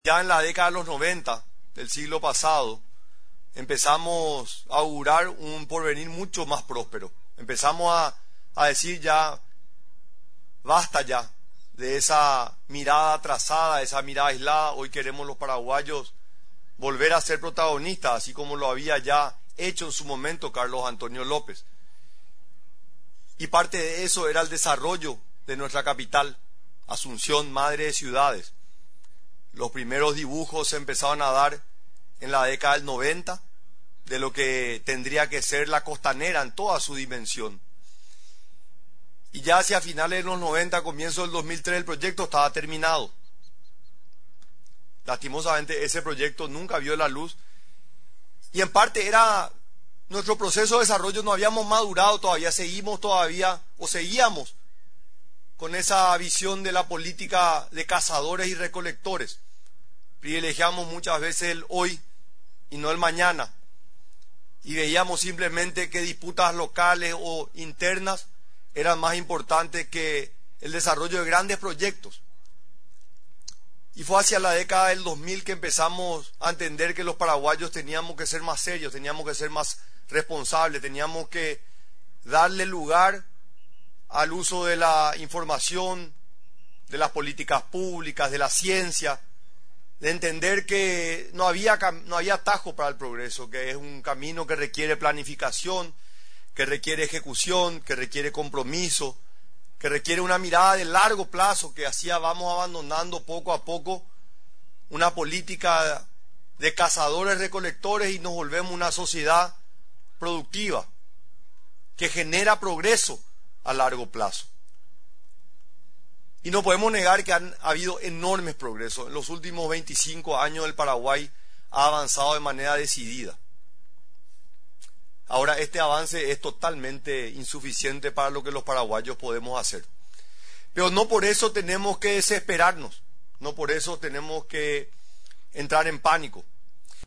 Ya en la década de los 90 del siglo pasado, empezamos a augurar un porvenir mucho más próspero. Empezamos a decir ya, basta ya de esa mirada atrasada, esa mirada aislada. Hoy queremos los paraguayos volver a ser protagonistas, así como lo había ya hecho en su momento Carlos Antonio López. Y parte de eso era el desarrollo de nuestra capital, Asunción, madre de ciudades. Los primeros dibujos se empezaron a dar en la década del 90 de lo que tendría que ser la costanera en toda su dimensión. Y ya hacia finales de los 90, comienzo del 2003, el proyecto estaba terminado. Lastimosamente ese proyecto nunca vio la luz y en parte era nuestro proceso de desarrollo, no habíamos madurado todavía, seguíamos con esa visión de la política de cazadores y recolectores. Privilegiamos muchas veces el hoy y no el mañana. Y veíamos simplemente que disputas locales o internas eran más importantes que el desarrollo de grandes proyectos. Y fue hacia la década del 2000 que empezamos a entender que los paraguayos teníamos que ser más serios, teníamos que ser más responsables, teníamos que darle lugar al uso de la información, de las políticas públicas, de la ciencia, de entender que no había atajo para el progreso, que es un camino que requiere planificación, que requiere ejecución, que requiere compromiso, que requiere una mirada de largo plazo, que así vamos abandonando poco a poco una política de cazadores recolectores y nos volvemos una sociedad productiva que genera progreso a largo plazo. Y no podemos negar que han habido enormes progresos. En los últimos 25 años el Paraguay ha avanzado de manera decidida. Ahora, este avance es totalmente insuficiente para lo que los paraguayos podemos hacer. Pero no por eso tenemos que desesperarnos, no por eso tenemos que entrar en pánico.